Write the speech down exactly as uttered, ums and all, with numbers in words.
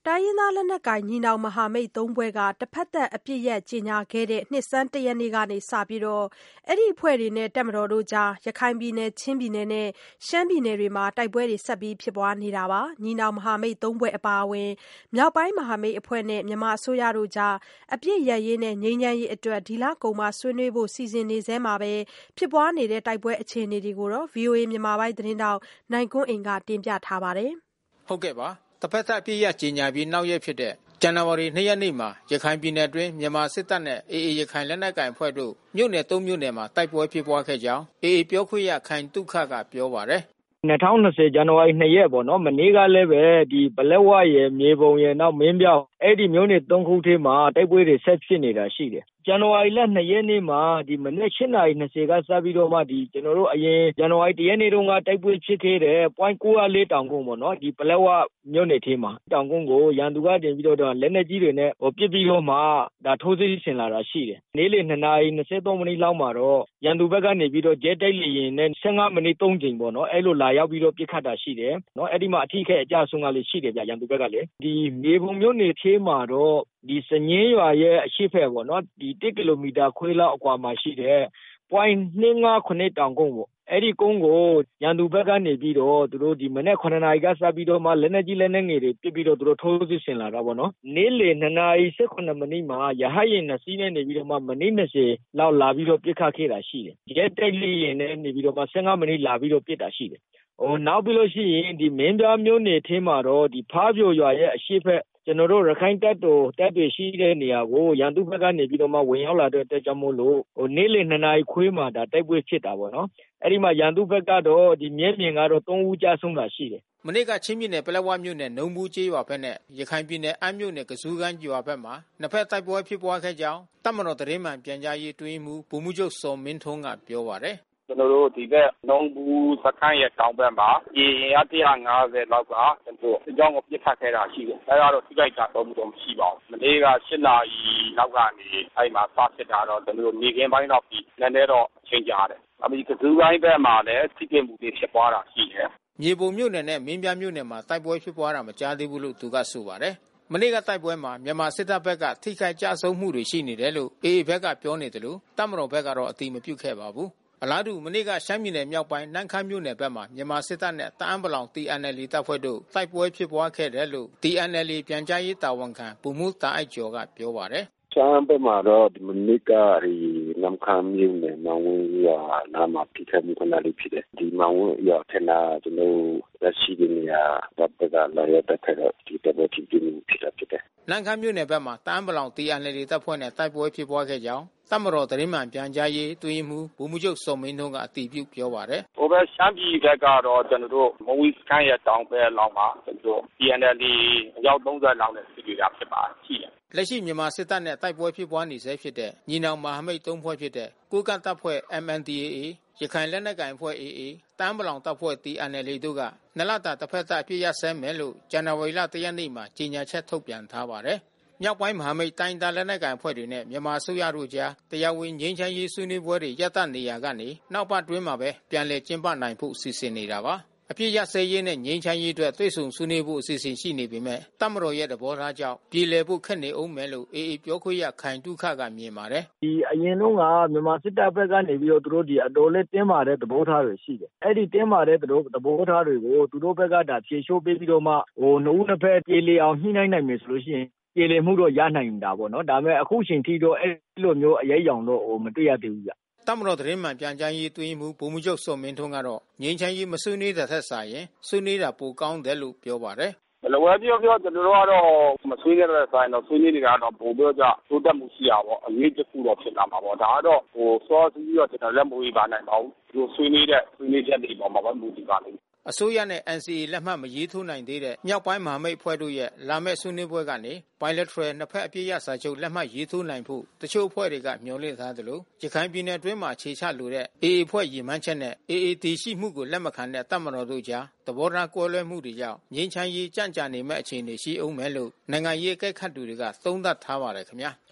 တိုင်းရင်းသားလက်နက်ကိုင်ညီနောင်မဟာမိတ်သုံးဖွဲ့ကတဖက်သတ်အပစ်ရပ်ကြေညာခဲ့တဲ့နှစ်ဆန်းတရက်နေ့ကစပြီးအဲဒီအဖွဲ့တွေနဲ့တပ်မတော်တို့ကြားရခိုင်ပြည်နယ်ချင်းပြည်နယ်နဲ့ရှမ်းပြည်နယ်တွေမှာတိုက်ပွဲတွေဆက်ဖြစ်ပွားနေတာပါ။ညီနောင်မဟာမိတ်သုံးဖွဲ့အပါအဝင်မြောက်ပိုင်းမဟာမိတ်အဖွဲ့နဲ့မြန်မာအစိုးရတို့ကြားအပစ်ရပ်ရေးနဲ့ငြိမ်းချမ်းရေးအတွက်ဒီလကုန်မှာဆွေးနွေးဖို့စီစဉ်နေဆဲမှာပဲဖြစ်ပွားနေတဲ့တိုက်ပွဲအခြေအနေတွေကိုဗီအိုအေမြန်မာပိုင်းသတင်းထောက်နိုင်ကွန်းအိန်ကတင်ပြထားပါတယ်။ဟုတ်ကဲ့ပါတဖက်သတ်အပစ်ရပ်ကြေညာပြီးနောက်ရက်ဖြစ်တဲ့ဇန်နဝါရီလနှစ်ရက်နေ့မှာရခိုင်ပြည်နယ်အတွင်းမြန်မာစစ်တပ်နဲ့ အေအေ ရခိုင်လက်နက်ကိုင်အဖွဲ့တို့မြို့နယ်သုံးမြို့နယ်မှာတိုက်ပွဲဖြစ်ပွားခဲ့ကြောင်း အေအေ ပြောခွင့်ရခိုင်သုခကပြောပါတယ်။၂၀၂၀ဇန်နဝါရီနှစ်ရက်ပေါ့နော်မနေ့ကလည်းပဲဒီပလက်ဝရယ်မြေပုံရယ်နောက်မင်းပြောက်အဲ့ဒီမြို့နယ်သုံးခုထဲမှာတိုက်ပွဲတွေဆက်ဖြစ်နေတာရှိတယ်ဇန်နဝါရီလနှစ်ရက်နေ့မှာဒီမနေ့၈နာရီ၂၀ကစပြီးတော့မှဒီကျွန်တော်တို့အရင်ဇန်နဝါရီတစ်ရက်နေ့တုန်းကတိုက်ပွဲဖြစ်ခဲ့တဲ့ point ၉၀၄တောင်ကုန်းပေါ့နော်ဒီပလက်ဝမြို့နယ်ထဲမှာတောင်ကုန်းကိုရန်သူကတင်ပြီးတော့လက်နက်ကြီးတွေနဲ့ဟိုပစ်ပြီးတော့မှဒါထိုးစစ်ဆင်လာတာရှိတယ်နေ့လယ်၂နာရီ၂၃မိနစ်လောက်မှာတော့ရန်သူဘက်ကနေပြီးတော့ဂျက်တိုက်လေယာဉ်နဲ့၁၅မိနစ်သုံးကြိမ်ပေါ့နော်အဲ့လိုလာရောက်ပြီးတော့ပစ်ခတ်တာရှိတယ်နော်အဲ့ဒီမှာအထိခိုက်အကျဆုံးကလည်းရှိတယ်ဗျရန်သူဘက်ကလည်းဒီမြေပုံမြို့နယ်ထဲမှာတော့ဒီစညင်းရွာရဲ့အရှိဖက်ပေါ့နော်ဒီတစ်ကီလိုမီတာခွဲလောက်အကွာမှာရှိတဲ့ point ၂၅၇တောင်ကုန်းပေါ့အဲ့ဒီကုန်းကိုရန်သူဘက်ကနေပြီးတော့သူတို့ဒီမနေ့ခုနှစ်နာရီကစပြီးတော့မှလက်နက်ကြီးလက်နက်ငယ်တွေပစ်ပြီးတော့သူတို့ထိုးစစ်ဆင်လာတာပေါ့နော်နေ့လယ်၂နာရီ၁၈မိနစ်မှာရဟတ်ယာဉ်နှစ်စီးနဲ့နေပြီးတော့မှမိနစ်၂၀လောက်လာပြီးတော့ပစ်ခတ်ခဲ့တာရှိတယ်ဂျက်တိုက်လေယာဉ်နဲ့နေပြီးတော့မှ၁၅မိနစ်လာပြီးတော့ပစ်တာရှိတယ်ဟိုနောက်ပြီးလို့ရှိရင်ဒီမင်းပြားမြို့နယ်ထဲမှာတော့ဒီဖားပြိုရွာရဲ့အရှိဖက်ကျွန်တော်တို့ရခိုင်တပ်တော်တပ်တွေရှိတဲ့နေရာကိုရန်သူဘက်ကနေပြီးတော့မှဝင်ရောက်လာတဲ့အတွက်ကြောင့်မို့လို့ဟိုနေ့လယ်၂နာရီခွဲမှာဒါတိုက်ပွဲဖြစ်တာပေါ့နော်အဲ့ဒီမှာရန်သူဘက်ကတော့ဒီမြဲမြင်ကတော့၃ဦးကြာဆုံးတာရှိတယ်မနေ့ကချင်းပြည်နယ်ပလက်ဝမြို့နယ်နုံဘူးကျေးရွာဘက်နဲ့ရခိုင်ပြည်နယ်အမ်းမြို့နယ်ကဆူးကန်းရွာဘက်မှာနှစ်ဖက်တိုက်ပွဲဖြစ်ပွားခဲ့ကြောင်းတပ်မတော်သတင်းမှန်ပြန်ကြားရေးအတွင်းမှူးဗိုလ်မှူးချုပ်စော်မင်းထွန်းကပြောပါတယ်ကျွန်တော်တို့ဒီဘက်နုံဘူးစခန်းရဲ့တောင်ဘက်မှာရေရင်အတစ်၅၀လောက်ကကျွန်တော်အကြောင်းကိုပြစ်ခတ်ခဲ့တာရှိတယ်အဲဒါတော့ထိခိုက်တာတော့မရှိပါဘူးမနေ့က၈နာရီလောက်ကနေအဲဒီမှာစဖြစ်တာတော့ကျွန်တော်တို့နေခင်းပိုင်းတော့ပြီးနည်းနည်းတော့ချိန်ကြတယ်အဲဒီကစူးပိုင်းဘက်မှာလည်းထိခိုက်မှုတွေဖြစ်ပွားတာရှိတယ်မြေပုံမြို့နယ်နဲ့မင်းပြားမြို့နယ်မှာတိုက်ပွဲဖြစ်ပွားတာမကြားသေးဘူးလို့သူကဆိုပါတယ်မနေ့ကတိုက်ပွဲမှာမြန်မာစစ်တပ်ဘက်ကထိခိုက်ကြဆုံးမှုတွေရှိနေတယ်လို့အေအေဘက်ကပြောနေတယ်လို့တပ်မတော်ဘက်ကတော့အတိမပြုတ်ခဲ့ပါဘူးအလားတူမနေ့ကရှမ်းပြည်နယ်မြောက်ပိုင်းနန်းခမ်းမြို့နယ်ဘက်မှာမြန်မာစစ်တပ်နဲ့တအန်းပလောင် တီ အန် အယ် အယ် တပ်ဖွဲ့တို့တိုက်ပွဲဖြစ်ပွားခဲ့တယ်လို့ တီ အန် အယ် အယ် ပြန်ကြားရေးတာဝန်ခံဗိုလ်မှူးတာအိုက်ကျော်ကပြောပါတယ်ရှမ်းဘက်မှာတော့ဒီမနေ့ကဒီနန်းခမ်းမြို့နယ်မောင်ဝင်းရွာနားမှာဖြစ်ခဲ့မှုခဏလေးဖြစ်တယ်ဒီမောင်ဝင်းရွာထက်နာကျွန်တော်လက်ရှိနေရာတပ်ကလာရတဲ့ခါတော့ဒီတပ်ဖွဲ့ဖြစ်မှုဖြစ်တာဖြစ်တယ်နန်းခမ်းမြို့နယ်ဘက်မှာတအန်းပလောင် တီ အန် အယ် အယ် တပ်ဖွဲ့နဲ့တိုက်ပွဲဖြစ်ပွားခဲ့ကြောင်းတပ်မတော်သတင်းမှန်ပြန်ကြားရေးအတွင်းမှူးဗိုလ်မှူးချုပ်စော်မင်းထွန်းကအတည်ပြုပြောပါတယ်ဟိုဘက်ရှမ်းပြည်ဘက်ကတော့ကျွန်တော်တို့မဝီစခန်းရဲ့တောင်ဘက်လောက်မှာကျွန်တော်တို့ တီ အန် အယ် အယ် အယောက်၃၀လောက်နဲ့စစ်ကြတာဖြစ်ပါတယ်ရှိတယ်လက်ရှိမြန်မာစစ်တပ်နဲ့တိုက်ပွဲဖြစ်ပွားနေဆဲဖြစ်တဲ့ညီနောင်မဟာမိတ်သုံးဖွဲ့ဖြစ်တဲ့ကိုးကန့်တပ်ဖွဲ့ အမ် အန် ဒီ အေ အေ ရခိုင်လက်နက်ကိုင်အဖွဲ့ အေ အေ တအန်းပလောင်တပ်ဖွဲ့ တီ အန် အယ် အယ် တို့ကနှစ်လတာတစ်ဖက်သတ်အပစ်ရပ်စဲမယ်လို့ဇန်နဝါရီလတစ်ရက်နေ့မှာကြေညာချက်ထုတ်ပြန်ထားပါတယ်မြောက်ပိုင်းမဟာမိတ်တိုင်းဒေသလက်နက်ကိုင်အဖွဲ့တွေနဲ့မြန်မာအစိုးရတို့ကြားတရားဝင်ငြိမ်းချမ်းရေးဆွေးနွေးပွဲတွေရပ်တန့်နေရာကနေနောက်ပတ်တွင်းမှာပဲပြန်လည်ကျင်းပနိုင်ဖို့စီစဉ်နေတာပါအပြစ်ရစဲရေးနဲ့ငြိမ်းချမ်းရေးအတွက်တွေ့ဆုံဆွေးနွေးဖို့အစီအစဉ်ရှိနေပေမဲ့တပ်မတော်ရဲ့သဘောထားကြောင့်ပြည်လည်ဖို့ခက်နေအောင်မယ်လို့အေအေပြောခွင့်ရခိုင်တုခကမြင်ပါတယ်ဒီအရင်တော့ကမြန်မာစစ်တပ်ဘက်ကနေပြီးတော့သူတို့ဒီအတော်လေးတင်းမာတဲ့သဘောထားတွေရှိတယ်အဲ့ဒီတင်းမာတဲ့သဘောထားတွေကိုသူတို့ဘက်ကဒါဖြေလျှော့ပေးပြီးတော့မှဟိုနှုတ်နှစ်ဖက်ပြည်လည်အောင်ညှိနှိုင်းနိုင်မယ်ဆိုလို့ရှိရင်ပြေလည်မှုတော့ရနိုင်တာပေါ့နော်ဒါပေမဲ့အခုချိန်ထိတော့အဲ့လိုမျိုးအရေးအယောင်တော့ဟိုမတွေ့ရသေးဘူးဗျတပ်မတော်သတင်းမှန်ပြန်ကြားရေးအတွင်းမှူးဗိုလ်မှူးချုပ်စော်မင်းထွန်းကတော့ငြိမ်းချမ်းရေးမဆွေးနွေးတဲ့ထက်စာရင်ဆွေးနွေးတာပိုကောင်းတယ်လို့ပြောပါတယ်ဘယ်လိုပဲပြောပြောကျွန်တော်တို့ကတော့မဆွေးနွေးတဲ့ဆိုင်တော့ဆွေးနွေးနေတာတော့ပိုပြောကြတိုးတက်မှုရှိရပါဘောအရေးတစ်ခုတော့ဖြစ်လာမှာပေါ့ဒါကတော့ဟိုစောစီးပြီးတော့ကျွန်တော်လက်မဝေးပါနိုင်ပါဘူးဒီဆွေးနွေးတဲ့ဆွေးနွေးချက်တွေပေါ်မှာပဲမူတည်ပါလိမ့်မယ်အစိုးရနဲ့ အန် စီ အေ လက်မှတ်မရေးထိုးနိုင်သေးတဲ့မြောက်ပိုင်းမဟာမိတ်အဖွဲ့တို့ရဲ့လာမယ့်ဆွေးနွေးပွဲကနေ bilateral နှစ်ဖက်အပြည့်ရစာချုပ်လက်မှတ်ရေးထိုးနိုင်ဖို့တချို့အဖွဲ့တွေကမျှော်လင့်ထားသလိုရခိုင်ပြည်နယ်အတွင်းမှာခြေချလိုတဲ့ အေအေ အဖွဲ့ရည်မှန်းချက်နဲ့ အေအေ တည်ရှိမှုကိုလက်မခံတဲ့တပ်မတော်တို့ကြားသဘောထားကွဲလွဲမှုတွေကြောင့်ငြိမ်းချမ်းရေးကြန့်ကြာနေမဲ့အခြေအနေရှိအောင်မယ်လို့နိုင်ငံရေးအကဲခတ်သူတွေကသုံးသပ်ထားပါတယ်ခင်ဗျာ။